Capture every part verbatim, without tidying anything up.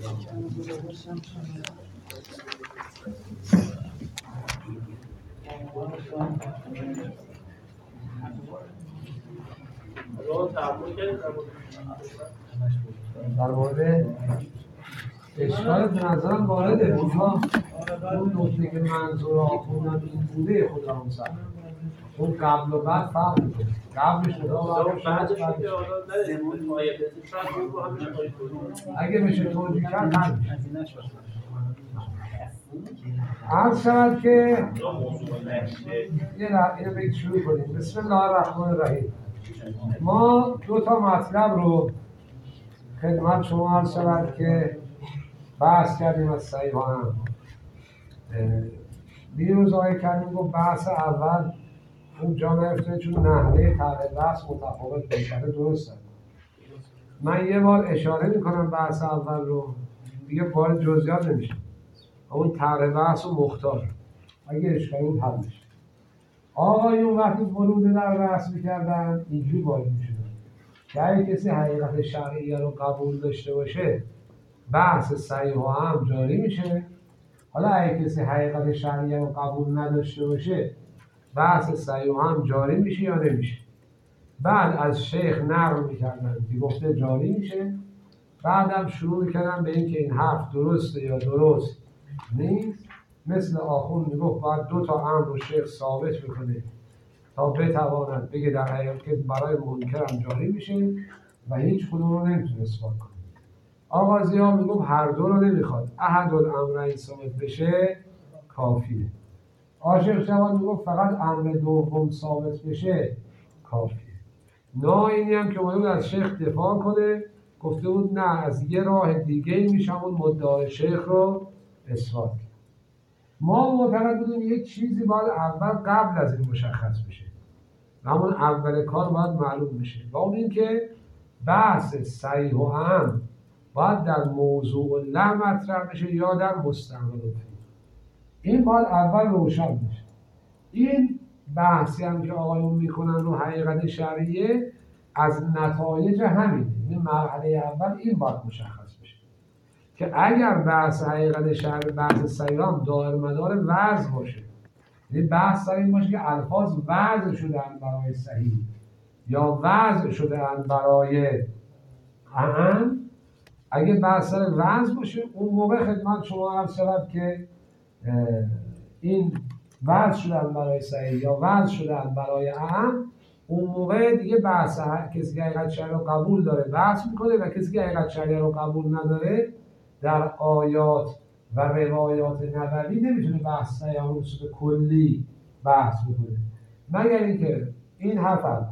در مورد اشکال به نظرم وارده اونها اون نکته که منظور آخوندن این بوده خدا همسر اون قبل و بعد فرق میکنه قبلش خدا بعدش بعدش اگه بشه توجیه کرد حل میشه. عرض شود که یه اینو بگید شروع کنیم. بسم الله الرحمن الرحیم. ما دو تا مطلب رو خدمت شما عرض شود که بحث کردیم از صحیح هم. دیروز آقای کریم گفت بحث اول اون جا نرفته چون نحوه طرح بحث متفاوت بشره. درسته. من یه بار اشاره میکنم بحث اول رو دیگه وارد جزئیات نمیشه. اون طرح بحث و مختار اگه اشکالی بود حل میشه. آقایون وقتی ورود در بحث میکردن اینجوری وارد میشدن که اگه کسی حقیقت شرعیه رو قبول داشته باشه بحث صحیح و هم جاری میشه. حالا اگه کسی حقیقت شرعیه رو قبول نداشته باشه بحث صحیح و هم جاری میشه یا نمیشه. بعد از شیخ نقل میکردن که گفته جاری میشه. بعدم شروع میکردن به این که این حرف درسته یا درست نیست. مثل آخوند میگفت باید دو تا امر رو شیخ ثابت بکنه تا بتواند بگه در حقیقت که برای منکرم جاری میشه و هیچ کدوم رو نمیتونه اثبات کنه. آغازی ها میگفت هر دو رو نمیخواد. احد الامرین ثابت بشه کافیه. عاشق جوان میگفت فقط امر دوم ثابت بشه کافیه. ناینی هم که اومده بود از شیخ دفاع کنه گفته بود نه از یه راه دیگه میشه اون مدعای شیخ رو اثبات کنه. ما معتقد بودیم یک چیزی باید اول قبل از این مشخص بشه و همون اول کار باید معلوم بشه و اون این که بحث صحیح و اهم باید در موضوع له مطرح بشه یا در مستعمل فیه. این باید اول روشن بشه. این بحثی هم که آقایون میکنن رو حقیقت شرعیه از نتایج همینه. این مرحله اول این باید مشخص بشه که اگر بحث حقیقت شرعی بحث صحیح هم دائر مدار وضع باشه، یعنی بحث سر این باشه که الفاظ وضع شدن برای صحیح یا وضع شدن برای اهم، اگه بحث سر وضع باشه اون موقع خدمت شما عرض شود که این وضع شدن برای صحیح یا وضع شدن برای اهم، اون موقع دیگه بحث کسی که حقیقت شرعی رو قبول داره بحث میکنه و کسی که حقیقت شرعی رو قبول نداره در آیات و روایات نبوی نمیتونه بحث صحیح رو صورت کلی بحث بکنه مگر اینکه این حرف اول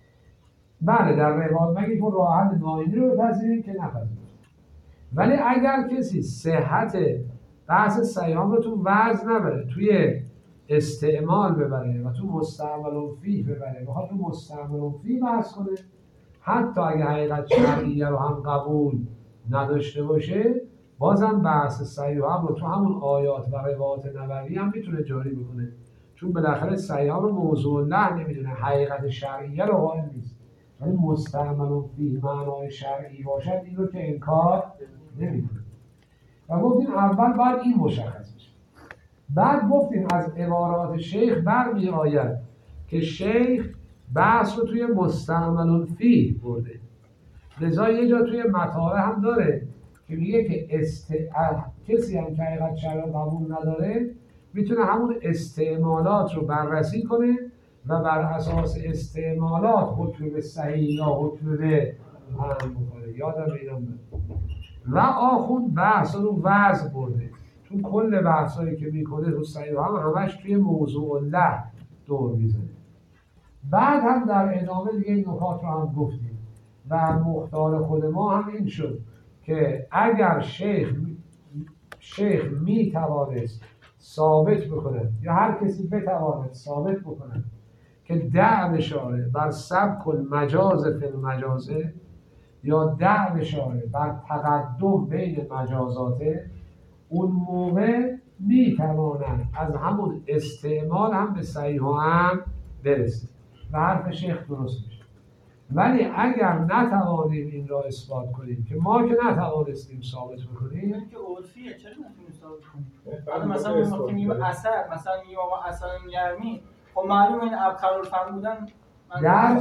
بله در روایات مگر اینکه راه حل ناینی رو بپذیریم که نپذیریم. ولی اگر کسی صحت بحث صحیح رو تو وضع نبره توی استعمال ببره و تو مستعمل فیه ببره بخواد تو مستعمل فیه بحث کنه حتی اگه حقیقت شرعیه رو هم قبول نداشته باشه بازم بحث صحیح رو تو همون آیات و روایات نبوی هم میتونه جاری بکنه چون بالاخره صحیح رو موضوع له نمیدونه حقیقت شرعیه رو قائل نیست ولی مستعمل فیه معنای شرعی باشد این رو که انکار نمیکنه. و گفتیم اول باید این مشخص بشه. بعد گفتیم از عبارات شیخ برمی آید که شیخ بحث رو توی مستعمل فیه برده. لذا یه جا توی مطالعه هم داره که میگه که است... کسی هم که حقیقت شرعی قبول نداره میتونه همون استعمالات رو بررسی کنه و بر اساس استعمالات حکم به صحیح یا حکم به اهم بکنه. یادم اینم و آخوند بحث رو وضع برده چون کل بحثایی که میکنه رو صحیح هم همش توی موضوع له دور میزنه. بعد هم در ادامه دیگه این نکات رو هم گفتیم و مختار خود ما هم این شد که اگر شیخ شیخ میتوانست ثابت بکنه یا هر کسی بتواند ثابت بکنه که دعو شارع بر سبک المجاز فی المجازه یا دعو شارع بر تقدم بین مجازاته اون موقع میتوانند از همون استعمال هم به صحیح و هم برسید و حرف شیخ درست میشه. ولی اگر نتوانیم این را اثبات کنیم که ما که نتوانستیم ثابت بکنیم، این که عرفیه چرا نتونیم ثابت کنیم؟ حالا مثلا ما میگیم اثر، مثلا میگیم آقا اثر گرمی، خب معلومه این ابخرالفهم بودن در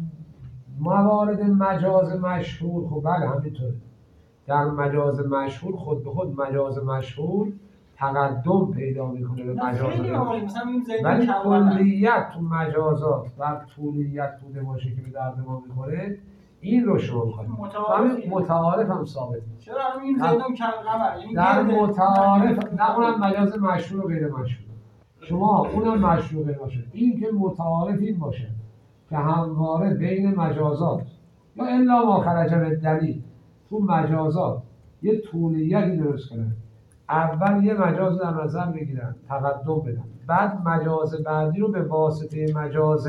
موارد مجاز مشهور. خب بله همینطوره، در مجاز مشهور خود به خود مجاز مشهور تقدم پیدا میکنه به مجاز غیر. ولی کلیت تو مجازات و طولیت بوده باشه که به درد ما میخوره، این رو شما میخوایم همین متعارف هم ثابت میشه. چرا الان این زیدون کم قمر در متعارف نه اونم مجاز مشهور و غیر مشهور، شما اونم مشهور و غیر مشهور. این که متعارف این باشه که همواره بین مجازات یا الا ما خرج بالدلیل تو مجازات یه طولیتی درست کنن، اول یه مجاز در نظر بگیرن تقدم بدن، بعد مجاز بعدی رو به واسطه مجاز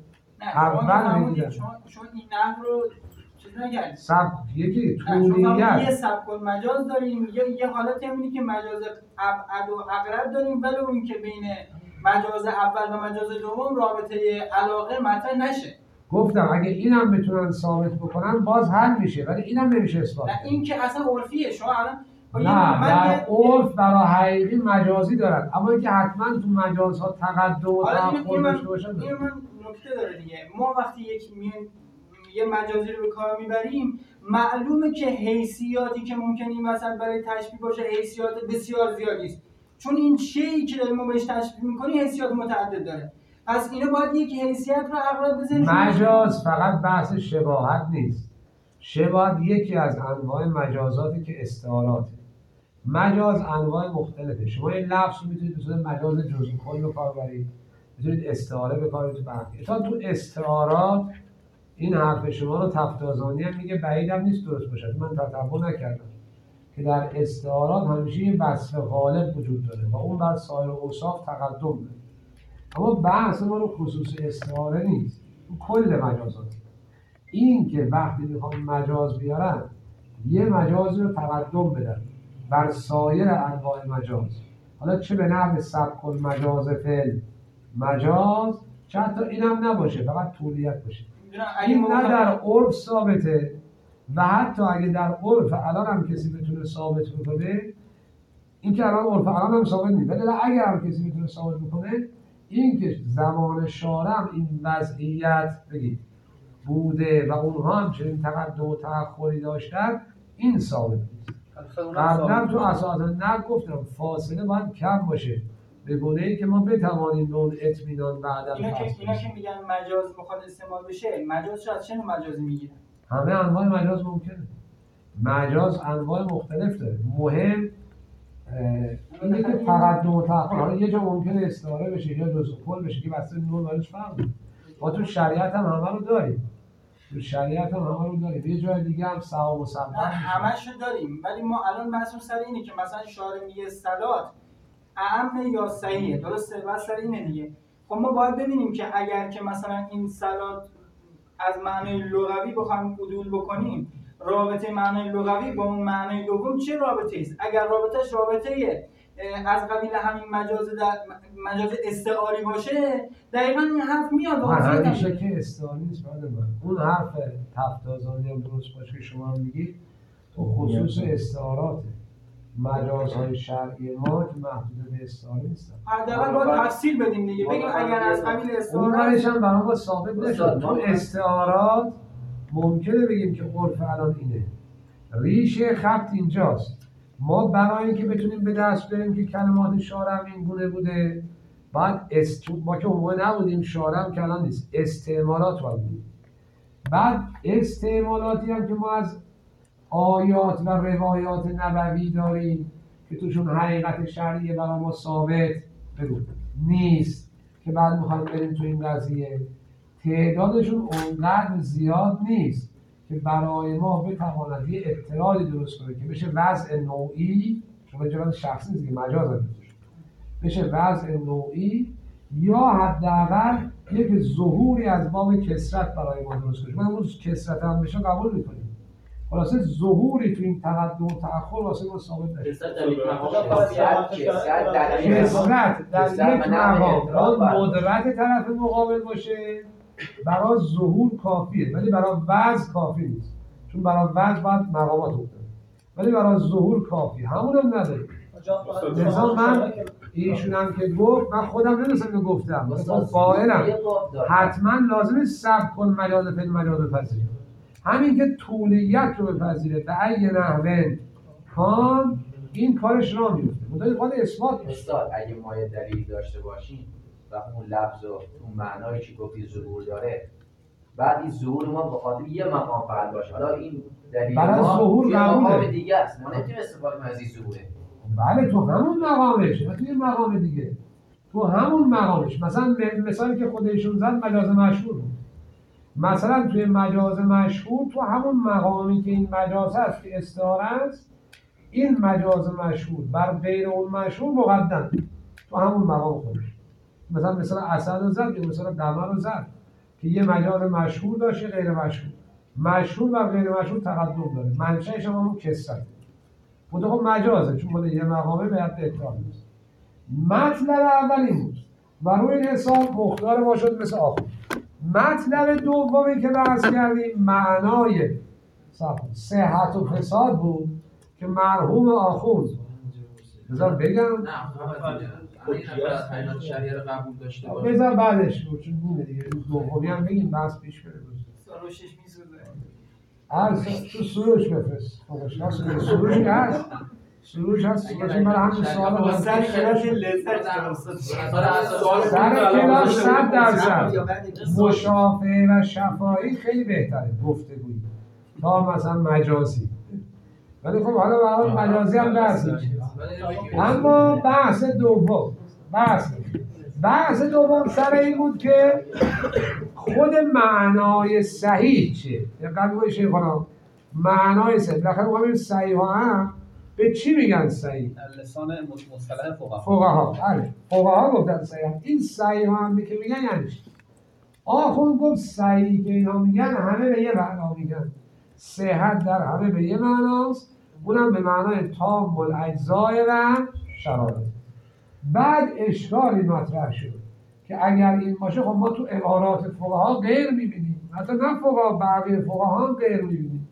اول بگیرن. شما شما این نحو رو چیز نگردید سب یکی طولیت یه سبک المجاز داریم، یه یه حالت همینی که مجاز ابعد و اقرب داریم، ولی اون که بین مجاز اول و مجاز دوم رابطه علاقه مطرح نشه. گفتم اگه اینم بتونن ثابت بکنن باز حل میشه، ولی اینم نمیشه اثبات. نه این که اصلا عرفیه. شما الان نه در عرف برای حقیقی مجازی دارن، اما اینکه حتما تو مجازها تقدم و تأخر داشته باشن. این من نکته داره دیگه. ما وقتی یک یه مجازی رو به کار میبریم، معلومه که حیثیاتی که ممکنه این وسط برای تشبیه باشه حیثیات بسیار زیادی است، چون این شیئی که داریم ما بهش تشبیه میکنیم حیثیات متعدد داره. پس اینو باید یک حیثیت رو اقرار بزنیم. مجاز فقط بحث شباهت نیست. شباهت یکی از انواع مجازاتی که استعاراته. مجاز انواع مختلفه. شما این لفظ رو میتونید به صورت مجاز جزئی کل به کار ببرید، میتونید استعاره به کار ببرید. تا تو استعارات این حرف شما رو تفتازانی هم میگه بعیدم نیست درست باشه. من تتبع نکردم که در استعارات همیشه یه وصف غالب وجود داره و اون بر سایر اوصاف تقدم داره. اما بحث ما رو خصوص استعاره نیست، کل مجازات. این که وقتی میخوام مجاز بیارن یه مجاز رو تقدم بدن بر سایر انواع مجاز، حالا چه به نحو سبک المجاز فعل مجاز، چه حتی اینم نباشه فقط طولیت باشه، این نه در عرف ثابته و حتی اگه در عرف الان هم کسی بتونه ثابت بکنه، این که الان عرف الان هم ثابت نیست، ولی اگر هم کسی بتونه ثابت بکنه، این که زمان شارع این وضعیت بگید بوده و اونها هم چنین تقدم و تأخری داشتن، این ثابت نیست. قبلا تو اساس نه گفتم فاصله باید کم باشه به گونه‌ای که ما بتوانیم به اون اطمینان بعداً اینا که اینا که میگن مجاز میخواد استعمال بشه، مجاز چه از چه مجازی میگیرن؟ همه انواع مجاز ممکنه. مجاز انواع مختلف داره. مهم اینه که تقدم و تأخر، حالا یه جا ممکنه استعاره بشه یا جزء کل بشه که بسته نور وارش فرق داره. ما تو شریعت هم همه رو داریم. تو شریعت هم همه رو داریم. یه جای دیگه هم ثواب و ثواب همش رو داریم، ولی ما الان بحثمون سر اینه که مثلا شارع میگه صلات اعم یا صحیحه، درسته؟ بس سر اینه دیگه. خب ما باید ببینیم که اگر که مثلا این صلات از معنای لغوی بخوایم عدول بکنیم، رابطه معنای لغوی با اون معنای دوم چه رابطه است؟ اگر رابطهش رابطه از قبیل همین مجاز مجاز استعاری باشه، دقیقاً این حرف میاد. همیشه که استعاری نیست بعد من. اون حرف تفتازانی هم درست باشه که شما هم میگید تو خصوص استعاراته. مجازهای شرعی ما که محدود به استعاره نیستن. حداقل باید تفصیل بدیم دیگه، بگیم اگر از قبیل استعاره اون ورش هم برای ما ثابت نشد. تو استعارات ممکنه بگیم که عرف الان اینه. ریشه خط اینجاست. ما برای اینکه بتونیم به دست بریم که کلمات شارع این گونه بوده، بعد است ما که اون موقع نبودیم، شارع که الان نیست، استعمالات باید بودیم. بعد استعمالاتی هم که ما از آیات و روایات نبوی داریم که توشون حقیقت شرعی برای ما ثابت بگو نیست، که بعد میخوایم بریم تو این قضیه تعدادشون اونقدر زیاد نیست که برای ما بتواند یه اطلاعی درست کنه که بشه وضع نوعی، چون مجاز شخصی نیست که مجاز هم بشه وضع نوعی، یا حداقل یک ظهوری از باب کثرت برای ما درست کنه. من اون کثرت هم بشه قبول میکنیم. خلاصه ظهوری تو این تقدم و تأخر واسه ما ثابت نشه. کثرت در یک مقام کثرت در یک مقام قدرت طرف مقابل باشه برای ظهور کافیه ولی برای وضع کافی نیست، چون برای وضع باید مقامات بود، ولی برای ظهور کافی همون هم نداره. لذا من ایشون هم که گفت، من خودم نمیستم که گفتم مثلا قائلم حتما لازمه سبب کن مجاز فعل مجاز بپذیره، همین که طولیت رو بپذیره به ای نحوه کان این کارش را میفته. مدایی خواهد اثبات استاد اگه ما یه دلیل داشته باشیم و اون لفظ و اون معنایی که گفتی ظهور داره، بعد این ظهور ما به خاطر یه مقام فقط باشه، حالا این دلیل برای ما ظهور یه مقام قبوله دیگه است، ما نمیتونیم استفاده کنیم از این ظهوره. بله تو همون مقامش، نه توی مقام دیگه، تو همون مقامش. مثلا مثالی که خودشون زد مجاز مشهور بود، مثلا توی مجاز مشهور تو همون مقامی که این مجاز هست که استعاره است، این مجاز مشهور بر غیر اون مشهور مقدم تو همون مقام خودش. مثلا مثلا اسد رو زد یا مثلا قمر رو زد که یه مجاز مشهور داشته غیر مشهور، مشهور و غیر مشهور تقدم داره، منشأش هم همون کسرت بود. خب مجازه چون مال یه مقامه به حد احترام نیست. مطلب اول این بود و روی این حساب مختار ما شد مثل آخر. مطلب دومی که بحث کردیم معنای صحت و فساد بود که مرحوم آخوند بذار بگم نه شریعه رو قبول داشته باشه بذار بعدش بود چون بونه دیگه دومی هم بگیم بحث پیش بره بود سروشش میسوزه از تو سروش بفرست سروش که هست سروش هست سروش برای همین سوال با سر کلاس لذت سر کلاس صد درصد مشافهه و شفاهی خیلی بهتره گفتگویی تا مثلا مجازی، ولی خب حالا برای مجازی هم بحث میشه. اما بحث دوم بحث بحث دوم سر این بود که خود معنای صحیح چیه؟ دقت کنید شیخانا، معنای صحیح بالاخره ما میگیم صحیح ها هم به چی میگن صحیح؟ در لسان مصطلح فقها فقها بله فقها گفتن صحیح. این صحیح ها هم که میگن یعنی چی؟ آخوند گفت صحیح که اینا میگن همه به یه معنا میگن، صحت در همه به یه معناست، اونم به معنای تام الاجزای و شرایط. بعد اشکالی مطرح شد که اگر این باشه خب ما تو عبارات فقها غیر میبینیم، حتی نه فقها بقیه فقها هم غیر میبینیم،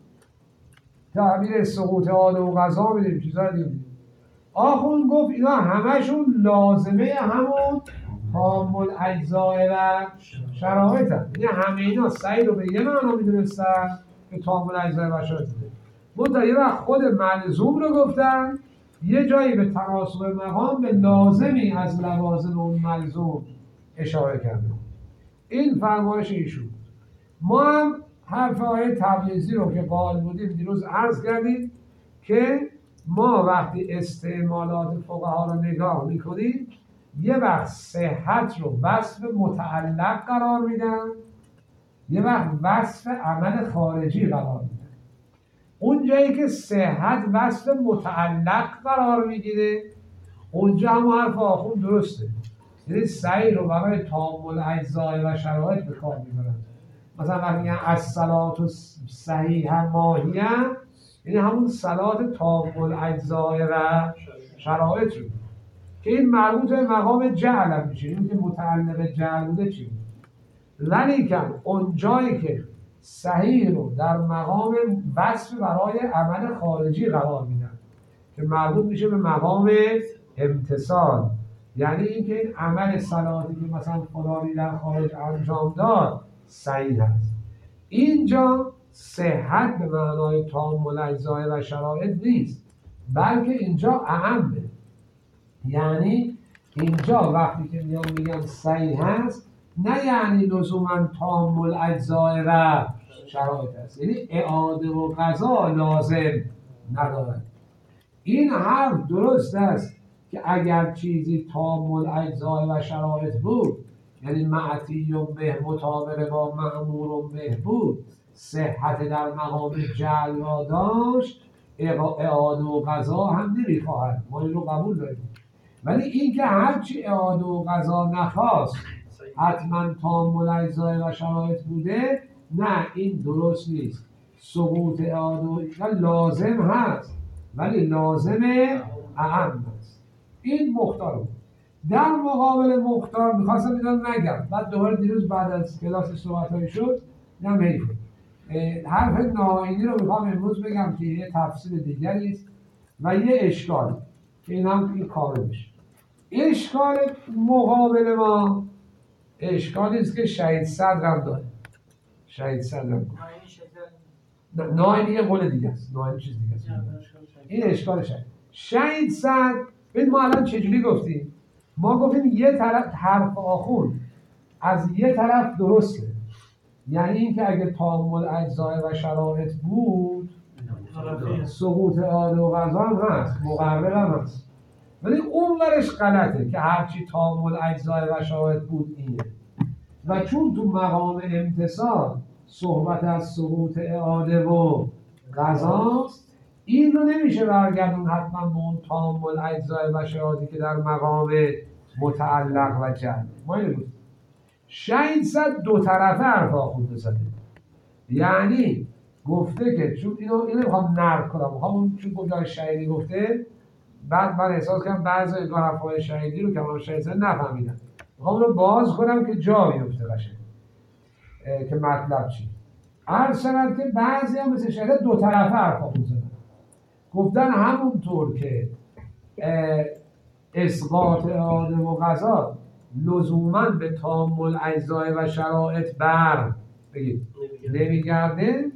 تعبیر سقوط عاده و قضا میدیم چیزایی میدیم. آخوند گفت اینا همشون لازمه همون تام الاجزای و شرایط هم، یعنی همه اینا سعی رو به یه معنا میدونستن که تام الاجزای و شرایط میده. منتها یه وقت خود ملزوم رو گفتن، یه جایی به تناسب مقام به لازمی از لوازم اون ملزوم اشاره کرده. این فرمایش ایشون. ما هم حرف آیه تبلیغی رو که قائل بودیم دیروز عرض کردیم که ما وقتی استعمالات فقها رو نگاه میکنیم یه وقت صحت رو وصف متعلق قرار میدن، یه وقت وصف عمل خارجی قرار میدن. اون جایی که صحت وصف متعلق قرار میگیره اونجا هم حرف آخوند درسته، یعنی سعی رو برای تام الاجزای و شرایط به کار میبرن. مثلا وقتی میگن الصلاة صحیحه ماهیه، یعنی همون صلات تام الاجزای و شرایط رو که این مربوط به مقام جعل هم میشه، این که متعلق جعل بوده چی بود. ولیکن اون جایی که صحیح رو در مقام وصف برای عمل خارجی قرار میدن که مربوط میشه به مقام امتصال، یعنی اینکه این عمل صلاتی که مثلا فلانی در خارج انجام داد صحیح هست، اینجا صحت به معنای تام الاجزای و شرایط نیست، بلکه اینجا اعمه. یعنی اینجا وقتی که میان میگن صحیح هست نه یعنی لزوما تام الاجزای و شرایط هست، یعنی اعاده و قضا لازم ندارد. این حرف درست است که اگر چیزی تام الاجزای و شرایط بود، یعنی معطی و به مطابق با مأمور به بود، صحت در مقام جعل را داشت، اعاده و قضا هم نمیخواهد، ما این رو قبول داریم. ولی این که هرچی اعاده و قضا نخواست حتما تام الاجزای و شرایط بوده، نه این درست نیست. سقوط اعاده و لازم هست ولی لازم اعم است. این مختار بود. در مقابل مختار میخواستم اینا نگم، بعد دوباره دیروز بعد از کلاس صحبت‌های شد نم حیف حرف ناینی رو میخوام امروز بگم که یه تفسیر دیگری است و یه اشکال که این هم این کامل بشه. اشکال مقابل ما اشکالی است که شهید صدرم داره. شهید صدرم داره. ناینی یه قول دیگه است. ناینی چیز دیگه است. این اشکال شهید. شهید صدر ببین ما الان چجوری گفتیم؟ ما گفتیم یه طرف حرف آخون از یه طرف درسته، یعنی اینکه اگه تعامل اجزای و شرایط بود سقوط عاده و قضا هم هست، مقرر هم هست، ولی اون ورش غلطه که هرچی تعامل اجزای و شرایط بود اینه و چون تو مقام امتصال صحبت از سقوط اعاده و قضاست، این رو نمیشه برگردون حتما به اون تعامل اجزای و شرایطی که در مقام متعلق و جمع. ما اینو گفتیم شهید صد دو طرفه حرف آخوند بزنه، یعنی گفته که چون اینو اینو میخوام نرد کنم، میخوام اون چون گفتن شهیدی گفته بعد من احساس کنم بعضی از حرفای شهیدی رو که من شهید صد نفهمیدم، میخوام رو باز کنم که جا بیفته قشنگ که مطلب چی. عرض شد که بعضی هم مثل شهید دو طرفه حرف آخوند زدن، گفتن همونطور که اسقاط اعاده و قضا لزوماً به تعامل اجزای و شرایط بر بگید نمیگرده،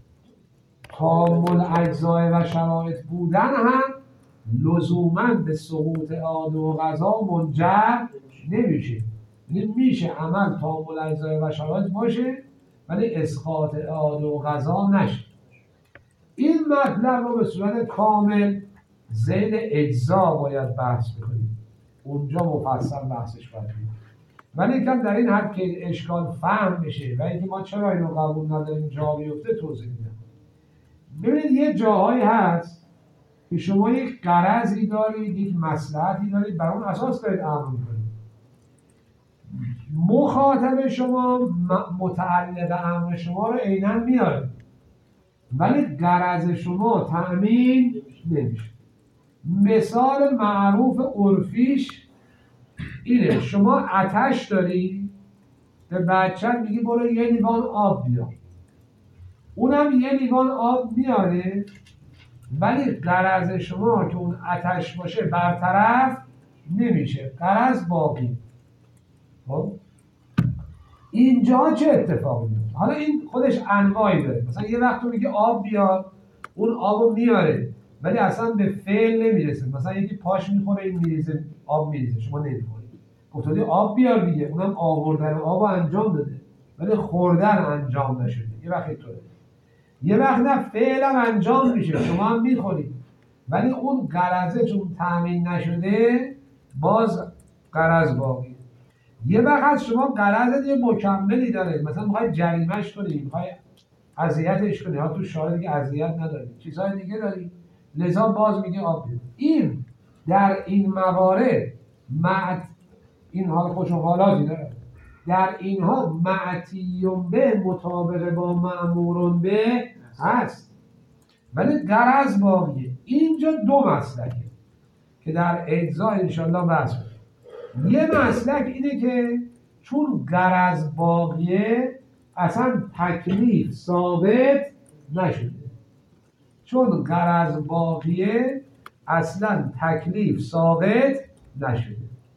تعامل اجزای و شرایط بودن هم لزوماً به سقوط اعاده و قضا منجر نمیشه. یعنی میشه عمل تعامل اجزای و شرایط باشه ولی اسقاط اعاده و قضا نشه. این مطلب رو به صورت کامل ذیل اجزا باید بحث بکنیم، اونجا مفصل بحثش باید بکنیم، ولی کم در این حد که اشکال فهم بشه و اینکه ما چرا اینو قبول نداریم جا بیفته توضیح میدم. ببینید یه جاهایی هست که شما یک غرضی دارید، یک مصلحتی دارید، بر اون اساس دارید امر میکنید. مخاطب شما متعلق امر شما رو عیناً میاره ولی غرض شما تأمین نمیشه. مثال معروف عرفیش اینه، شما آتش داری به بچت میگی برو یه لیوان آب بیار، اونم یه لیوان آب میاره ولی غرض شما که اون آتش باشه برطرف نمیشه، غرض باقی. خب اینجا چه اتفاقی میفته؟ حالا این خودش انواعی داره، مثلا یه وقت تو میگه آب بیار، اون آبو میاره ولی اصلا به فعل نمیرسه، مثلا یکی پاش میخوره این میریزه آب میریزه شما نمیخوری، گفتادی آب بیار دیگه، اونم آوردن آبو انجام داده ولی خوردن انجام نشده. یه وقت اینطوره، یه وقت نه فعلم انجام میشه شما هم میخورید ولی اون غرضه چون تامین نشده باز غرض باقی. یه وقت شما غرضت یه مکملی داره، مثلا میخوای جریمهش کنی، میخوای اذیتش کنی، ها تو شارع دیگه اذیت نداری، چیزهای دیگه داری، لذا باز میگه آب بیار. این در این موارد معت این حال خوش و حالاتی داره، در اینها معتیون به مطابق با مأمورون به هست ولی غرض باقیه. اینجا دو مسلکه که در اجزا انشالله بحث کنیم. یه مسلک اینه که چون غرض باقیه اصلا تکلیف ثابت نشده، چون غرض باقیه اصلا تکلیف ثابت نشده.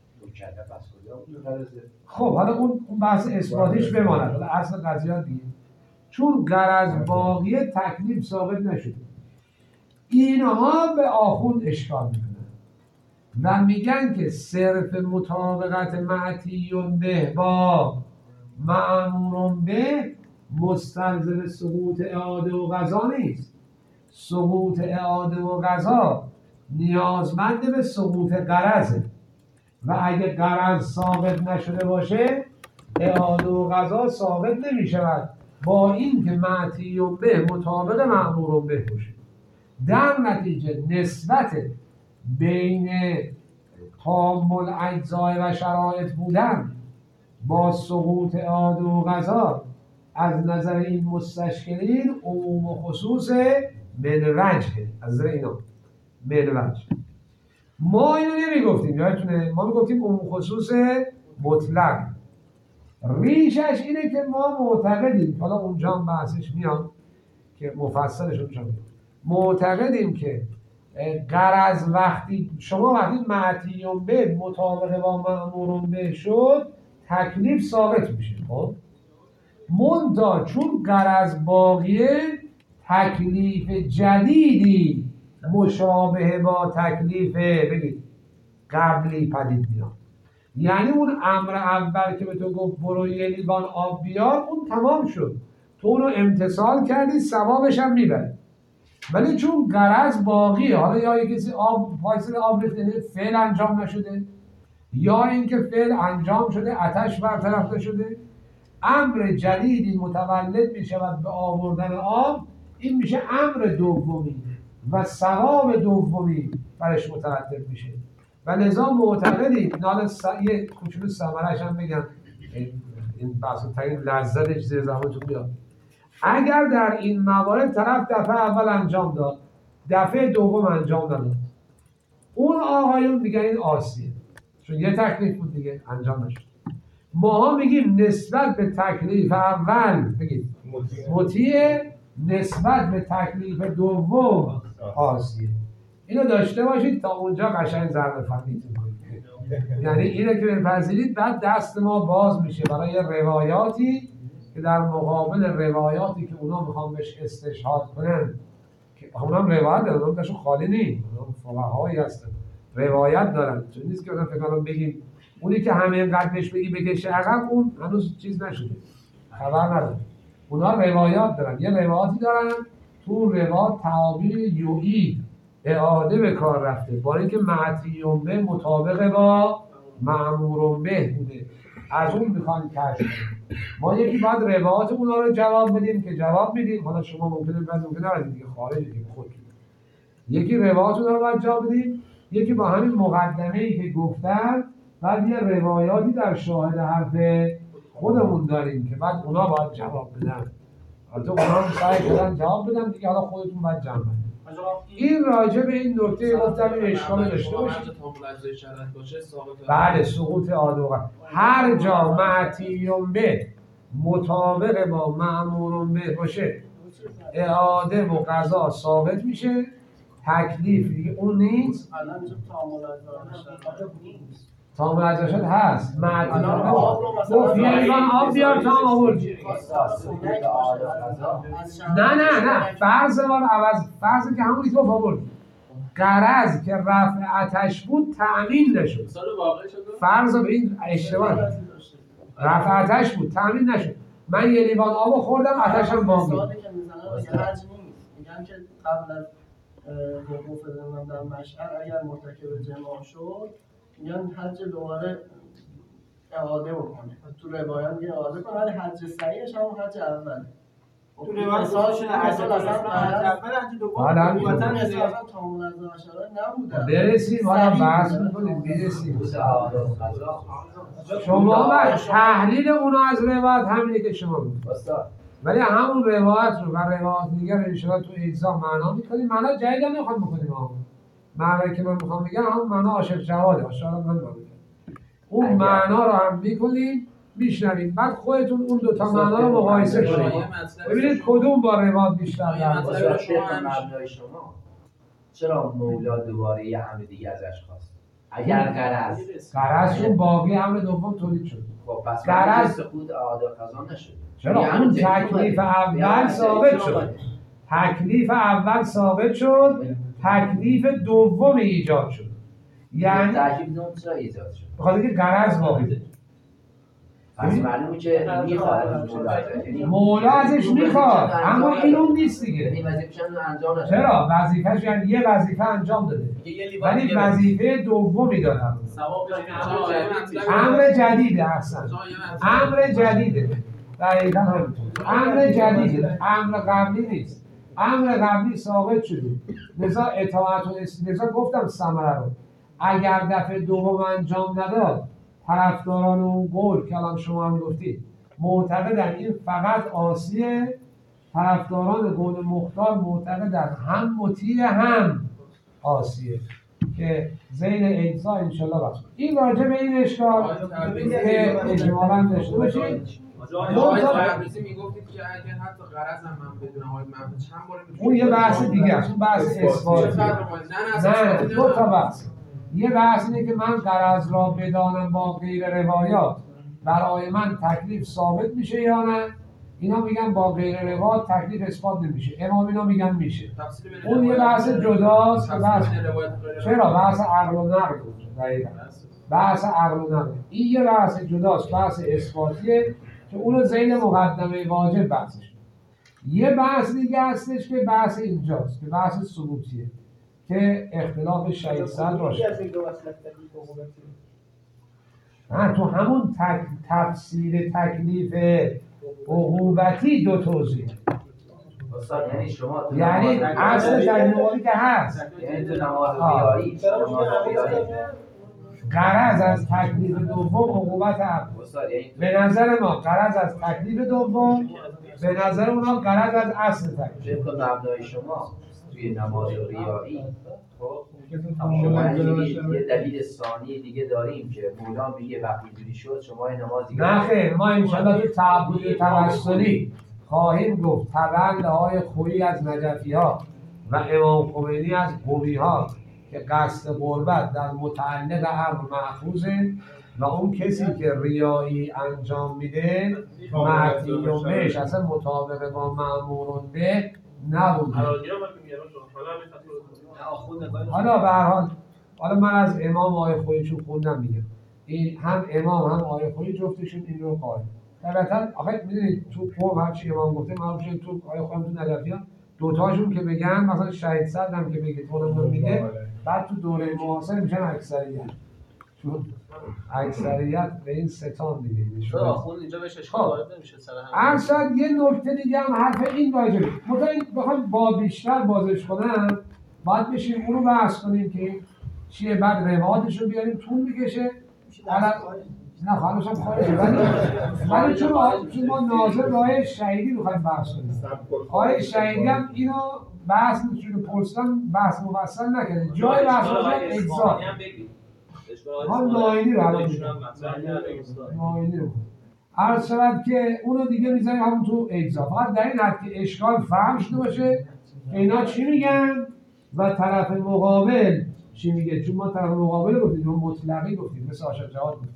خب حالا اون بحث اثباتیش بماند، حالا اصل قضیه دیگه، چون غرض باقیه تکلیف ثابت نشده. اینها به آخوند اشکال میکنن و میگن که صرف مطابقت معتیون به با مأمورون به مستلزم سقوط اعاده و قضا نیست. سقوط اعاده و قضا نیازمند به سقوط غرضه و اگه غرض ثابت نشده باشه اعاده و قضا ثابت نمیشود با این که معتیون به مطابق مأمورون به باشه. در نتیجه نسبت بین تعامل اجزای و شرایط بودن با سقوط اعاده و قضا از نظر این مستشکلین عموم و خصوص من وجهه، از نظر اینا من وجه. ما اینو نمیگفتیم، یادتونه ما میگفتیم اون خصوص مطلق. ریشش اینه که ما معتقدیم، حالا اونجا هم بحثش میاد که مفصلش اونجا میاد، معتقدیم که غرض وقتی شما وقتی معتیون به مطابق با مأمورون به شد تکلیف ثابت میشه. خب منتها چون غرض باقیه تکلیف جدیدی مشابه با تکلیف بگید قبلی پدید میاد. یعنی اون امر اول که به تو گفت برو یه لیوان آب بیار، اون تمام شد، تو اونو امتثال کردی، ثوابش هم میبری. ولی چون غرض باقیه، حالا یا یه کسی آب پایسر آب ریخته فعل انجام نشده، یا اینکه فعل انجام شده آتش برطرف نشده، امر جدیدی متولد میشود به آوردن آب، این میشه امر دومی و ثواب دومی برش مترتب میشه. و لذا معتقدی حالا س... یه کوچولو ثمره‌اش هم بگم، این بحث ترین لذتش زیر زمانتون بیاد. اگر در این موارد طرف دفعه اول انجام داد، دفعه دوم انجام نداد، اون آقایون دیگه این آسیه، چون یه تکلیف بود دیگه انجام نشد. ماها میگیم نسبت به تکلیف اول بگید مطیع، نسبت به تکلیف دوم آسیه. اینو داشته باشید تا اونجا قشنگ ضرب فهمیتون کنید. یعنی اینه که بپذیرید، بعد دست ما باز میشه برای روایاتی که در مقابل روایاتی که اونا میخوان بهش استشهاد کنن، که اونا هم روایت دارن، اونا داشتون خالی نیم، اونا فقهایی هستن روایت دارن، چون نیست که اونا فکر کنم بگیم اونی که همه اینقدر بهش بگی بکشه عقب، اون هنوز چیز نشده، خبر نداره. اونا روایات دارن، یه روایاتی دارن، تو روایات تعابیر یوئی اعاده به کار رفته، با اینکه معتیون به مطابق با مأمورون به بوده، از اون میخوان کشف کنیم. ما یکی بعد روایات اونا رو جواب بدیم که جواب میدیم، حالا شما ممکنه بعد ممکنه نبودید دیگه خارجی که خود یکی روایات اونا رو باید جواب بدیم، یکی با همین مقدمه‌ای که گفتن بعد یه روایاتی در شاهد حرف خودمون داریم که بعد اونا باید جواب بدن. البته اونا هم سعی کردن جواب بدن دیگه، حالا خودتون باید جمع بدید. این راجع به این نکته گفتم این اشکال داشته باشید. بله سقوط عادوغه هر جا معتیون به مطابق با مأمورون به باشه اعاده و قضا ثابت میشه، تکلیف دیگه اون نیست. تامل ازشت هست معتیون به گفت یه لیوان آب بیار تام آوردی. نه نه نه فرض وار عوض، فرض که همونی که گفت آوردی، غرض که رفع آتش بود تأمین نشد، فرض به این اشتباه، رفع آتش بود تأمین نشد، من یه لیوان آب خوردم آتشم باقی. مثالی که میزنن دیگه حج نیست، میگن که قبل از وقوف زندان در مشعر اگر مرتکب جماع شد میگن حج دوباره اعاده بکنه، تو روایت میگه اعاده کنه، ولی حج صحیحش همون حج اوله. تو روایت سال شده حج اول حج دوم البته اصلا تمام از عشره نبوده. برسیم حالا بحث می‌کنیم برسیم. شما بعد تحلیل اونا از روایت همینه که شما میگید. ولی همون روایت رو و روایت دیگر رو انشاءالله تو اجزا معنا می‌کنیم. معنا جدید هم نمی‌خوام بکنیم ها. معنی که من می‌خوام بگم همون معنا عاشق جواده. عاشق من میگم. اون معنا رو هم می‌کنیم، میشنوید، بعد خودتون اون دو تا معنا رو مقایسه کنید. ببینید کدوم با روایت بیشتر در باشه. شما چرا مولا دوباره یه امر دیگه ازش خواست؟ اگر غرض غرضشون باقی امر دوم تولید شد. خب پس غرض سقوط اعاده قضا نشد. چرا اون تکلیف اول ثابت شد. تکلیف اول ثابت شد، تکلیف دوم ایجاد شد. یعنی تکلیف دوم چرا ایجاد شد؟ بخاطر اینکه غرض باقی بود. پس معلومه که میخواد مولا ازش میخواد، اما این اون نیست دیگه. یعنی وظیفه‌ش انجام نشد. چرا؟ وظیفه‌ش یعنی یه وظیفه انجام داده. ولی وظیفه دومی داره. امر جدیده اصلا. امر جدیده. دقیقاً همینطور. امر جدیده. امر قبلی نیست. امر قبلی ثابت شده. لذا اطاعت و لذا گفتم ثمره رو. اگر دفعه دوم انجام نداد، طرفداران اون قول که الان شما هم گفتید معتقدن این فقط عاصیه، طرفداران قول مختار معتقدن هم مطیع هم عاصیه. که ذیل اجزا انشالله بس کنم. این راجع به این اشکال که اجمالا داشته باشید. آقای تبریزی میگفتید که اگر حتی غرض هم من بدونم آقای محمود چند بار اون یه بحث دیگه است، اون بحث اثباتی. نه دو تا بحث. یه بحث اینه که من غرض را بدانم با غیر روایات برای من تکلیف ثابت میشه یا نه. اینا میگن با غیر روایات تکلیف اثبات نمیشه، امام اینا میگن میشه. اون یه بحث جداست که بحث چرا بحث عقل و نقل بود. دقیقاً بحث عقل و نقل. این یه بحث جداست، بحث اثباتیه که اونو ذیل مقدمه واجب بحثش. یه بحث دیگه هستش که بحث اینجاست که بحث ثبوتیه که اختلاف شهید صدر باشه. نه تو همون تک... تفسیر تکلیف عقوبتی دو توضیح. استاد یعنی شما تو یعنی اصل تکلیفی که هست، یعنی تو نماز ریایی غرض از تکلیف دوم عقوبت اول. به نظر ما غرض از تکلیف دوم، به نظر اونا غرض از اصل تکلیف. طبق مبنای شما توی نماز ریایی خب شما یه دلیل ثانی دیگه داریم که مولا میگه وقتی اینجوری شد شما این نماز دیگه نه خیر، ما انشاءالله تو تعبدی توسلی خواهیم گفت تبند های خویی از نجفی ها و امام خمینی از قومی ها که قصد قربت در متعلق امر محفوظه و اون کسی که ریایی انجام میده معتیون بهش اصلا مطابق با مأمورون به نبوده. حالا به هر حال حالا من از امام آیه خویی چون خوندم میگم این هم امام هم آیه خویی جفتشون این رو قائل. البته آخه میدونید تو قوم هر چی امام گفته معروف شد تو آیه خودم تو نجفیان دوتاشون که بگن مثلا شهید صدر هم که بگه اونم میگه بعد تو دوره معاصر میشن اکثریت، چون اکثریت به این ستان دیگه میشه. خود اینجا بهش اشکال وارد نمیشه سر هم. ارشد یه نکته دیگه هم حرف این واجبه. مثلا بخوام با بیشتر بازش کنم باید بشیم اون رو بحث کنیم که چیه، بعد روایتش رو بیاریم طول میکشه. حالا نه خواهرش هم خواهره ولی ولی چون چون ما ناظر به آیه شهیدی میخوایم بحث کنیم. آیه شهیدی هم اینو بحث میتونه پرسیدن بحث مفصل نکنه. جای بحث رو اجزا ما ناینی رو الان ناینی رو عرض شود که اونو دیگه میزنیم همون تو اجزا. فقط در این حد که اشکال فهم شده باشه که اینا چی میگن و طرف مقابل چی میگه. چون ما طرف مقابل گفتیم ما مطلقی گفتیم مثل آشا جهاد گفتیم.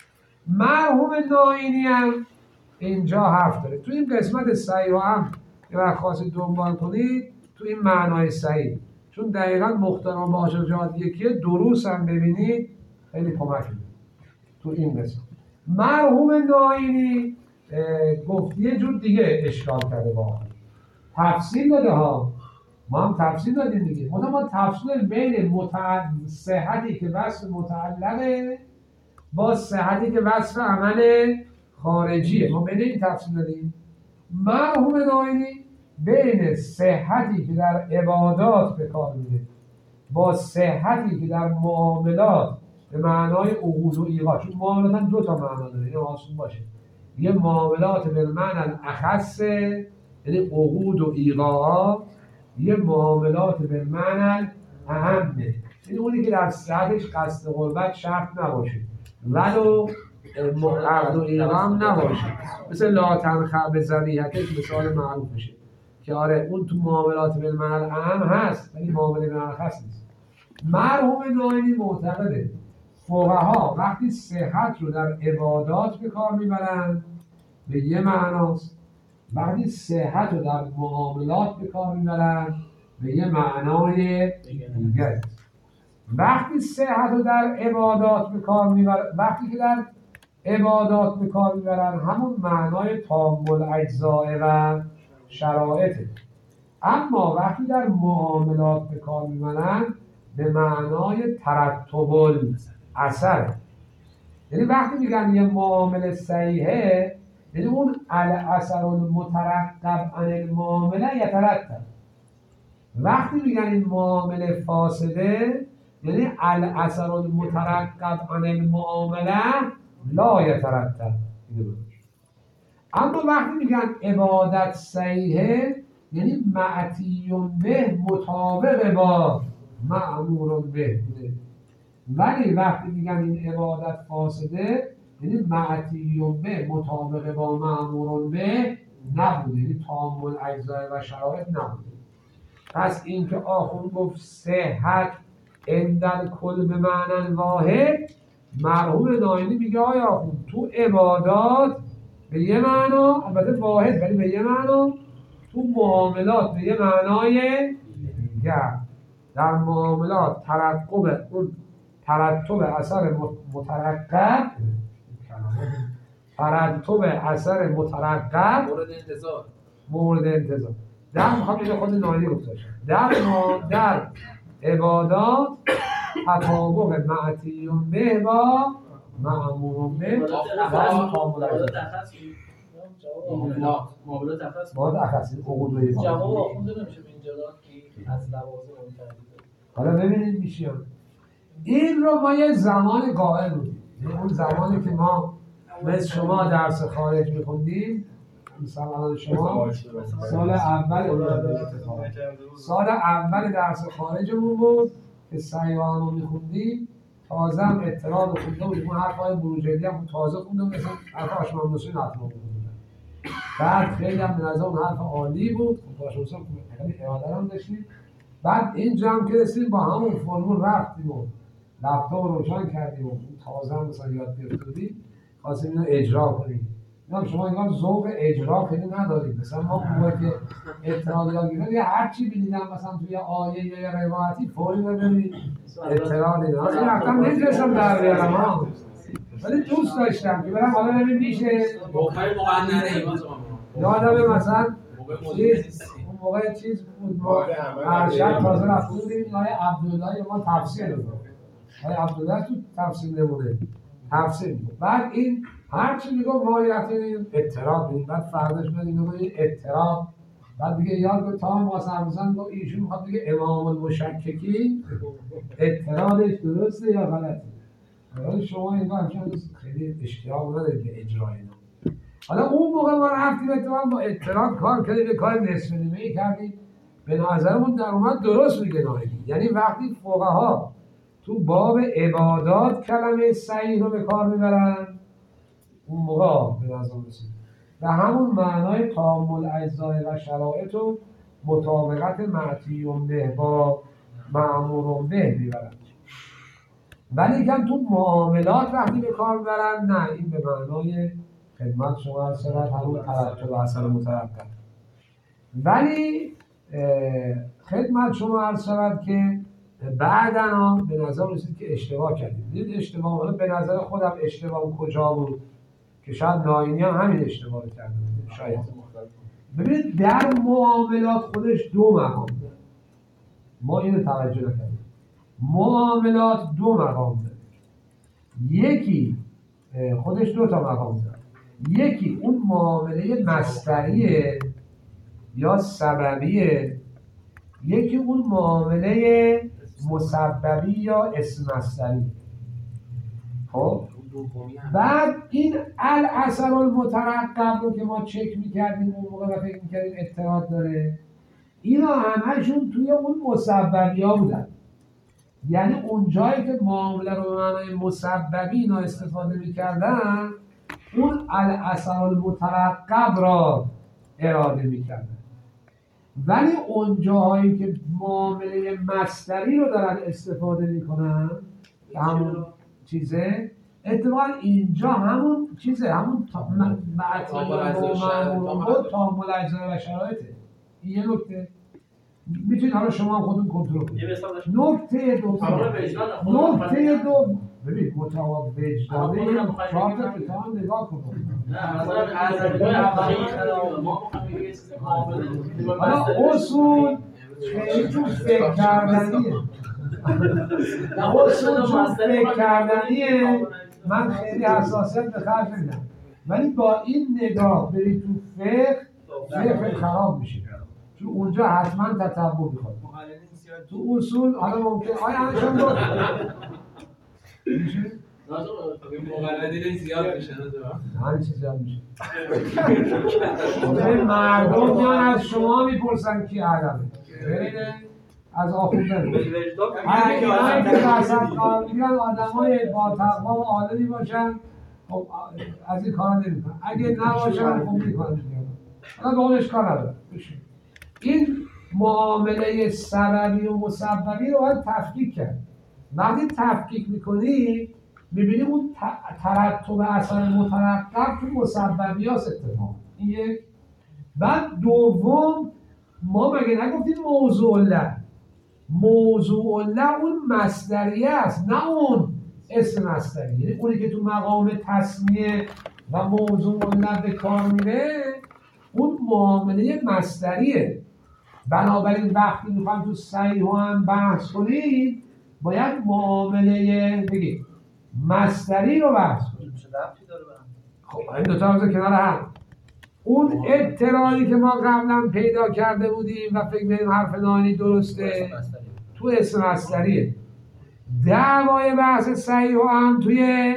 مرحوم ناینی هم اینجا حرف داره تو این قسمت صحیح و هم یه وقت خواستید دنبال کنید تو این معنای صحیح، چون دقیقا مختاران با آشا جهاد یکیه دروس هم ببینید خیلی کمک میده تو این قسمت. مرحوم ناینی گفت یه جور دیگه اشکال کرده با تفصیل داده ها، ما هم تفصیل دادیم دیگه. ما تفصیل بین متعلق صحتی که وصف متعلقه با صحتی که وصف عمل خارجیه، ما بین این تفصیل دادیم. مرحوم ناینی بین صحتی که در عبادات به کار میره با صحتی که در معاملات به معنای عقود و ایقا، چون معاملات هم دو تا معنا داره اینو آسون باشه، یه معاملات به معنی اخص یعنی عقود و ایقا، یه معاملات به معنی اهمه یعنی اونی که در صحتش قصد قربت شرط نباشه ولو عقد و ایقا هم نباشه، مثل لا تنخع به ذبیحته که مثال معروف میشه که آره اون تو معاملات به معنی اهم هست ولی معامله به معنی خاص نیست. مرحوم ناینی معتقده فقها وقتی صحت رو در عبادات به کار میبرن به یه معناست، وقتی صحت رو در معاملات به کار میبرن به یه معنای دیگه. وقتی صحت رو در عبادات به کار میبرن، وقتی که در عبادات به کار میبرن همون معنای تامل اجزاء و شرایطه، اما وقتی در معاملات به کار میبرن به معنای ترتب الاثر. یعنی وقتی میگن یه معامله صحیحه یعنی اون الاثر المترتب عن المعامله یترتب. وقتی میگن این معامله فاسده یعنی الاثر المترتب عن المعامله لا یترتب. اما وقتی میگن عبادت صحیحه یعنی معتیون به مطابق با مأمور به بوده. ولی وقتی میگن این عبادت فاسده یعنی معطیون به مطابق با مأمور به نبوده، یعنی تامل اجزای و شرایط نبوده. پس این که آخوند گفت صحت اندل کل به معنی واحد، مرحوم ناینی میگه آیا آخوند تو عبادات به یه معنا، البته واحد ولی به یه معنا، تو معاملات به یه معنای دیگر. در معاملات ترقب اون ترتب اثر مترقب ترتب اثر مترقب مورد انتظار مورد انتظار در مخاطب خود ناینی گذاشت در ما در عبادات تطابق معطیون به با مأمورون به معاملات معاملات اخص باید اخصی عقود و ایفا. جواب آخونده نمیشه به اینجا داد که از لوازم اون تحریده. حالا ببینید میشه این رو ما یه زمان قائل بودیم، یعنی اون زمانی که ما مثل شما درس خارج میخوندیم، مثلا الان شما سال اول سال اول درس خارجمون بود که سیاهم رو میخوندیم، تازه هم اطلاع رو خونده بودیم، اون حرفای بروجردی هم تازه خونده بودیم، مثلا حرف آشمان نسوی نطمه بودیم. بعد خیلی هم به نظر اون حرف عالی بود، آشمان نسوی خیلی اعاده هم داشتیم. بعد اینجا هم که رسیدیم با همون فرمول رفتیم و لپتاپ رو روشن کردیم و تازه هم مثلا یاد گرفته بودیم، خواستیم اینو اجرا کنیم. اینا شما انگار ذوق اجرا خیلی ندارید. مثلا ما موقعی که اعتراض یاد گرفتیم یه هر چی ببینیدم مثلا توی آیه یا روایتی فوری ببینید اعتراض اینا. اصلا رفتم نمی‌تونستم در بیارم ها. ولی دوست داشتم که برم حالا ببین میشه موقع مقننه ایمان یادم مثلا چیز اون موقع چیز بود ما ارشد تازه رفته بودیم آیه عبدالله ما تفسیر بود. آیه عبدالله تو تفسیر نمونه تفسیر بود. بعد این هر چی میگم ما رفتیم اعتراض بدیم، بعد فرداش بدیم بگیم اعتراض، بعد دیگه یاد به تا ما سرمزن گفت ایشون میخواد دیگه امام المشککی اعتراضش درسته یا غلطه. حالا شما اینو همچنان خیلی اشتیاق ندارید به اجرای اینا. حالا اون موقع ما رفتیم اتفاقا با اعتراض کار کردیم، به کار نصف نیمه‌ای کردیم، به نظرمون در اومد درست میگه ناینی. یعنی وقتی فقها تو باب عبادات کلمه صحیح رو به کار میبرن اون موقع به نظر رسید و همون معنای تامل اجزای و شرایط و مطابقت معطیون به با مأمورون به میبرن. ولی کم تو معاملات وقتی به کار میبرن نه، این به معنای خدمت شما هر سرد همون ترتب و اثر مترقب. ولی خدمت شما هر سرد که بعداً به نظر رسید که اشتباه کردیم. دید اشتباه، حالا به نظر خودم اشتباه کجا بود که شاید ناینی هم همین اشتباه رو کرده بود شاید. ببینید در معاملات خودش دو مقام داره، ما اینو توجه نکردیم. معاملات دو مقام داره، یکی خودش دو تا مقام داره، یکی اون معامله مصدریه یا سببیه، یکی اون معامله مسببی یا اسم مصدری. خب بعد این الاثر المترقب رو که ما چک میکردیم اون موقع و فکر میکردیم اطلاعات داره، اینا همهشون توی اون مسببی ها بودن. یعنی اون جایی که معامله رو به معنای مسببی اینا استفاده میکردن اون الاثر المترقب را اراده میکردن. ولی اون جاهایی که معامله مصدری رو دارن استفاده میکنن همون چیزه، اتفاقا اینجا همون چیزه، همون معطیون و مأمورون بود تامل اجزای و شرایطه. این یه نکته میتونید حالا شما هم خودتون کنترل کنید. نکته دو نکته دو ببین متواب وجدانه چهار تا کتاب نگاه کنید. نه مثلا از اولی ما می‌خوایم یه چیز قابل حالا اصول خیلی تو فکر کردنیه. اصول چون فکر کردنیه من خیلی حساسیت به خرج نمیدم، ولی با این نگاه برید تو فقه فقه خراب میشه، چون اونجا حتما تتبع میخواد. تو اصول حالا ممکن آیا همشون بود میشه؟ مقلدین زیاد میشه همه چیز زیاد میشه. مردم میان از شما میپرسن کی عدمه، ببینه از آخوندن وجدان اگه اینایی که وسط کار میگن آدمای با تقوا و عالمی باشن خب از این کارا نمیکنن، اگه نباشن خب میکنن دیگه. حالا به اون اشکال نداره. این معامله سببی و مسببی رو باید تفکیک کرد. وقتی تفکیک میکنی میبینی اون ترتب اثر مترقب تو مسببیاست اتفاق. این یک. بعد دوم ما مگه نگفتیم موضوع له؟ موضوع له اون مصدریه است، نه اون اسم مصدری. یعنی اونی که تو مقام تسمیه و موضوع له به کار میره اون معامله مصدریه. بنابراین وقتی میخوایم تو صحیح هم بحث کنید باید معامله بگید مصدری رو بحث کنید. خب این دوتا روزه کنار هم. اون اضطراری که ما قبلا پیدا کرده بودیم و فکر می‌کنیم حرف ناینی درسته تو اسم مصدریه. دعوای بحث صحیح هم توی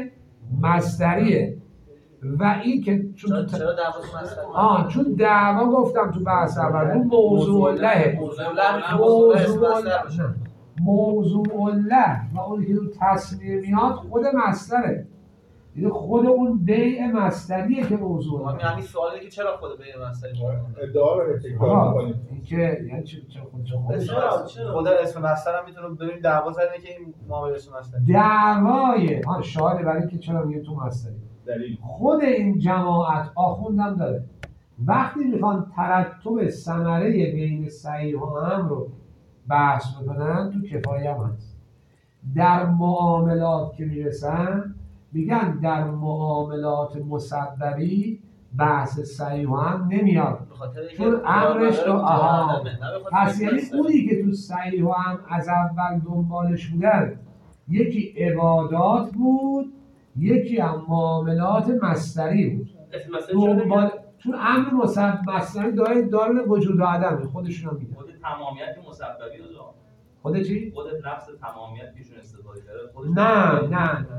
مصدریه. و این که چون چرا دعوا مصدری؟ آه چون دعوا گفتم تو بحث اول اون موضوع له موضوع له موضوع موضوع موضوع له و اونی که تو تصمیه میاد خود مصدره. یعنی خود اون بیع مصدریه که موضوع له. یعنی سوالی که چرا خود بیع مصدری ادعا رو تکرار می‌کنیم. این که یعنی چه چه خود چه خود خود اسم مصدر هم میتونه ببین دعوا زدن که این معامله اسم مصدری دعوای ها شاهد برای که چرا میگه تو مصدری. دلیل خود این جماعت آخوندم داره وقتی میخوان ترتب ثمره بین صحیح و هم رو بحث بکنن تو کفایه هم هست. در معاملات که میرسن میگن در معاملات مسببی بحث صحیح و هم نمیاد چون امرش رو آها پس یعنی اونی که تو صحیح و هم از اول دنبالش بودن یکی عبادات بود یکی هم معاملات مصدری بود. دنبال چون امر مسبب مصدری داره داره وجود و عدم خودشون هم میگن. خود تمامیت مسببی رو داره. خود چی؟ خود لفظ تمامیت بیشون استفاده کرده. خودش نه نه نه.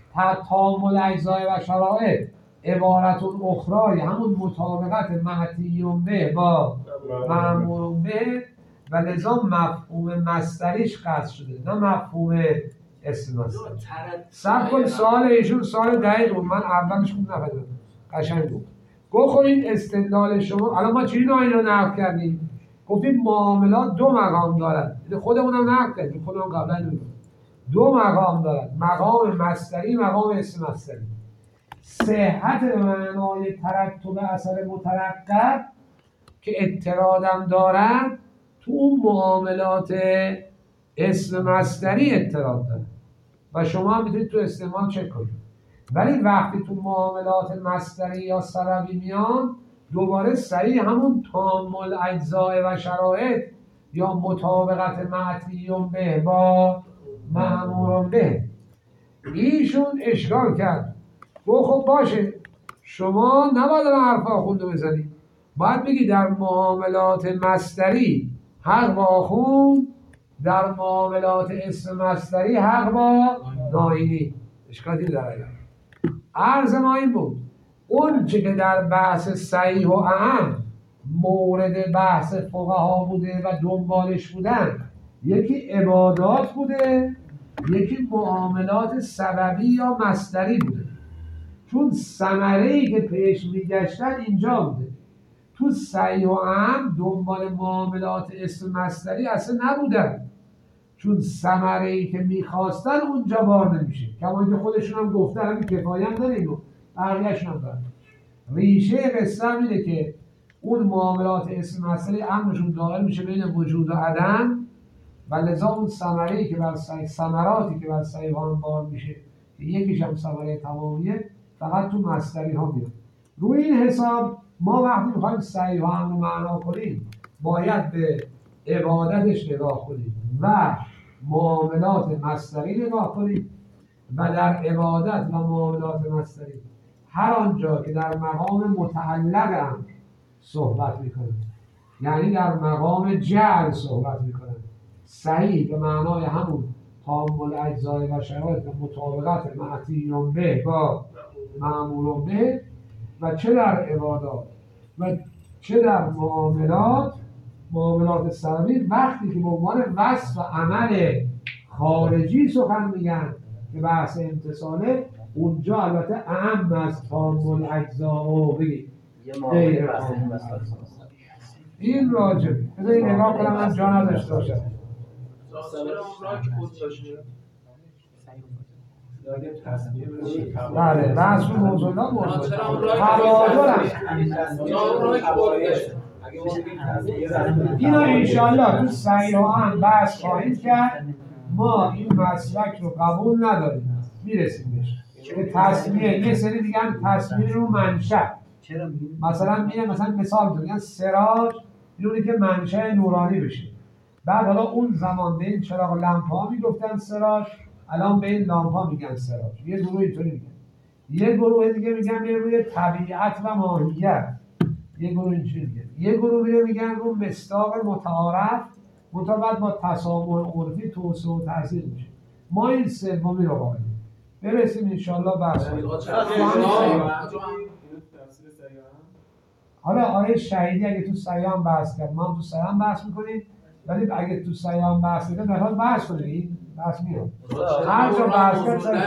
تکامل اجزای و شرایط عبارت اخرای همون مطابقت معطیون به با مأمورون به و لذا مفهوم مصدریش قصد شده نه مفهوم اسم مصدری. سب کن سوال ایشون سوال دقیق بود من اولش خوب نفهمیدم قشنگ بود. گفت خب این استدلال شما الان ما چی نوعی رو نقل کردیم؟ گفتیم معاملات دو مقام دارد. خودمون هم نقل کردیم خودمون قبلا نمیدونم دو مقام دارد مقام مصدری مقام اسم مصدری. صحت به معنای ترتب اثر مترقب که اضطرادم دارد تو اون معاملات اسم مصدری اضطراد دارد و شما هم میتونید تو استعمال چک کنید. ولی وقتی تو معاملات مصدری یا سببی میان دوباره صحیح همون تامل اجزای و شرایط یا مطابقت معطیون به با مأمورون به. ایشون اشکال کرد گفت خب باشه شما نباید حرف آخونده بزنید باید بگی در معاملات مصدری حق با آخوند در معاملات اسم مصدری حق با ناینی. اشکالی داره. عرض ما این بود اون چه که در بحث صحیح و اهم مورد بحث فقها بوده و دنبالش بودن یکی عبادات بوده یکی معاملات سببی یا مصدری بوده. چون ثمره‌ای که پیش میگشتن اینجا بوده. تو صحیح و اهم دنبال معاملات اسم مصدری اصلا نبودن چون ثمره‌ای که میخواستن اونجا بار نمیشه. کما اینکه خودشون هم گفتن همین کفایه هم داریم و بقیه‌شون هم دارن. ریشه قصه هم اینه که اون معاملات اسم مصدری امرشون دائر میشه بین وجود و عدم و لذا اون ثمره‌ای که بر صحیح ثمراتی که بر صحیح هم بار میشه یکیش هم ثمره تمامیه فقط تو مصدری ها میاد. روی این حساب ما وقتی میخوایم صحیح هم رو معنا کنیم باید به عبادتش نگاه کنیم و معاملات مصدری نگاه کنیم و در عبادت و معاملات مصدری هر آنجا که در مقام متعلق هم صحبت میکنه یعنی در مقام جعل صحبت میکنه صحیح به معنای همون تامل اجزای و شرایط و مطابقت معطیون به با مأمورون به و چه در عبادات و چه در معاملات معاملات سلمی وقتی که به عنوان وصف و عمل خارجی سخن میگن که بحث امتصاله، اونجا البته اهم از تامل اجزا و بگید یه معامله بسته مثلا این راجبه. بذار این نگاه کنم من جا نداشته باشم. چرا اون راه که خود داشته؟ بله بحث رو موضوعات موضوع چرا اون راه توادر چرا اون راه که خود داشته؟ اینا انشاءالله تو سیاها هم بحث خواهیم کرد. ما این مسلک رو قبول نداریم، میرسیم بهش به تصمیه. یه سری دیگه تصمیه رو منشأ، مثلا میگه مثلا مثال میگن سراج اینونی که منشأ نورانی بشه. بعد حالا اون زمان به این چراغ لامپا میگفتن سراج، الان به این لامپا میگن سراج. یه گروه اینطوری میگن، یه گروه دیگه میگن میره روی طبیعت و ماهیت، یه گروه اینجوری میگن، یه گروه میره میگن رو مصداق متعارف مطابق با تسامح عرفی توسعه و تاثیر میشه. ما این سومی رو قائلیم. برسیم انشالله بحث. حالا آیه شهیدی اگه تو سیام بحث کرد، ما هم تو سیام بحث میکنیم، ولی اگه تو سیام بحث کرد در حال بحث کنیم، این بحث میاد. هر جا بحث کرد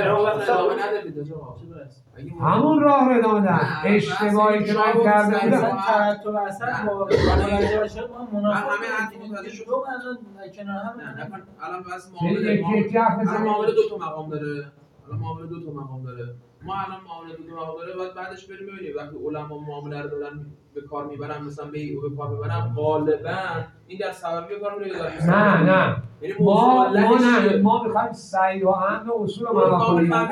همون راه رو ادامه دهن. اشتباهی که من کرده بودم تو اصلا با من همه حرفی متوجه شدم الان کنار هم الان بس یکی یکی حرف معامله بزنیم. معامله دو تا مقام داره. الان معامله دو تا مقام داره. ما الان معامله دو تا مقام داره، بعد بعدش بریم ببینیم وقتی علما معامله رو دارن به کار میبرن، مثلا بیع به کار میبرن، غالبا این در سببی به کار میره یا نه نه یعنی ما ما موضوع نه ما میخوایم سعی و عمل اصول رو معنا کنیم. باید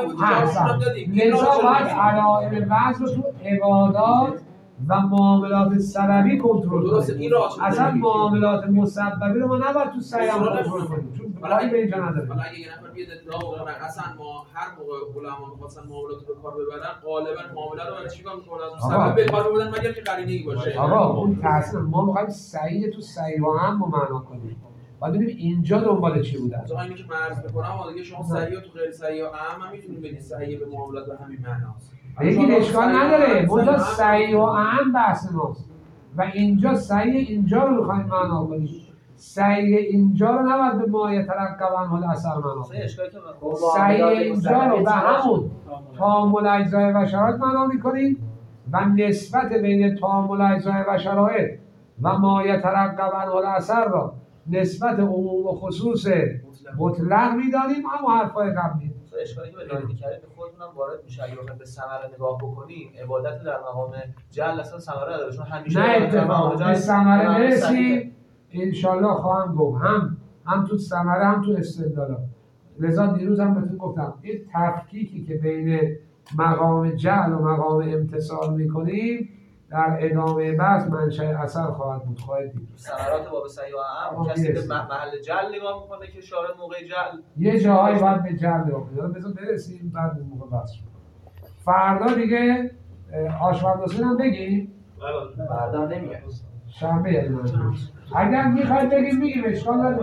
لذا باید علائم وضع رو تو عبادات و معاملات سببی کنترل کنیم. اصلا معاملات مسببی رو ما نباید تو سعی و عمل کنترل کنیم، چون برای به اینجا نداره. حالا اگه یه نفر بیاد ادعا بکنه اصلا ما هر موقع علما می‌خواستن معاملات رو به کار ببرن، غالبا معامله رو برای چیکار می‌کنن؟ سبب به کار ببرن مگر که قرینه‌ای باشه. آقا اون تاثیر ما می‌خوایم سعی تو سعی و عمل معنا کنیم. بعد ببینیم اینجا دنبال چی بودن. مثلا اینی که من عرض می‌کنم دیگه شما صحیح تو غیر صحیح و عام هم می‌تونید بگید صحیح به معاملات به همین معناست. بگید اشکال نداره، منتها صحیح و عام بحث ماست و اینجا صحیح اینجا رو می‌خوایم معنا کنیم. صحیح اینجا رو نباید به ما یترقب عنه اثر معنا کنیم. صحیح اینجا رو به همون تامل اجزای و شرایط معنا می‌کنیم و نسبت بین تامل اجزای و شرایط و ما یترقب عنه اثر را نسبت عموم و خصوص مطلق می‌دانیم. اما حرفای قبلی اشکالی که به کردید به خودتونم وارد میشه. اگه بخواید به ثمره نگاه بکنیم، عبادت در مقام جعل اصلا ثمره نداره، چون همیشه نه اتفاقا به ثمره برسیم انشالله خواهم گفت، هم هم تو ثمره هم تو استدلال. لذا دیروز هم بهتون گفتم این تفکیکی که بین مقام جعل و مقام امتصال میکنیم در ادامه بحث منشأ اثر خواهد بود. خواهید دید ثمرات باب صحیح و عام کسی به محل جعل نگاه میکنه که شارع موقع جعل یه جاهایی باید به جعل نگاه کنیم. بذار برسیم بعد اون موقع بحث. فردا دیگه آشوردوسین هم بگیم. فردا نمیاد. شنبه یعنی من اگر میخواید بگیم میگیم، اشکال نداره.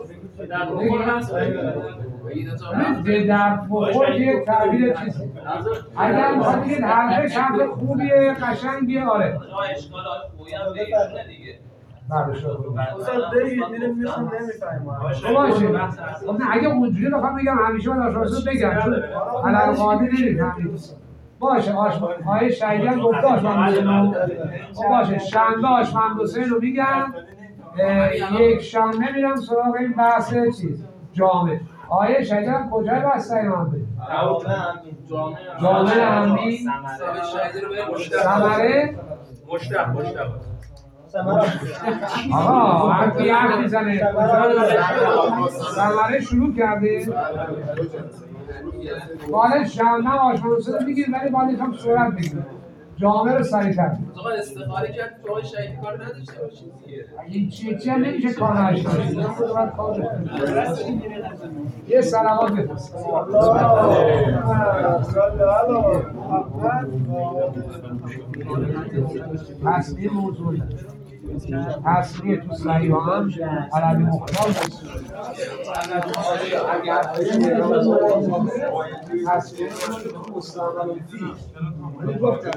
به درد بخور یه تعبیر چیزی. اگر میخواید بگید حرفش حرف خوبیه قشنگیه. آره اشکال خوبی هم بگیشونه دیگه. بله شد استاد بگید میریم میخوام نمیفهمم. باشه اگه اونجوری بخوام بگم همیشه من آشوردوسین بگم، چون علل قاعده نمیفهمید. باشه آشمان های شهیدی هم گفته آشمان حسین باشه شنبه آشمان حسین رو میگم، یک شنبه میرم سراغ این بحث چیز جامعه. آیه شهیدی هم کجای بحث سعی من بریم؟ جامعه همین ثمره مشتق مشتق آقا هر کی حرف میزنه ثمره شروع کرده باید شنبه آشمان حسین رو میگیم، ولی باید یکم سرعت بگیم جامعه رو سریع‌تر. آقا استخاره کرد تو آقای شهیدی کار نداشته باشید دیگه. هیچ چی هم نمیشه کار نداشته باشید. یه صلوات بفرست. تصمیه موضوع تصمیه تو صحیح هم عربی مختار تصمیه مستعمل فی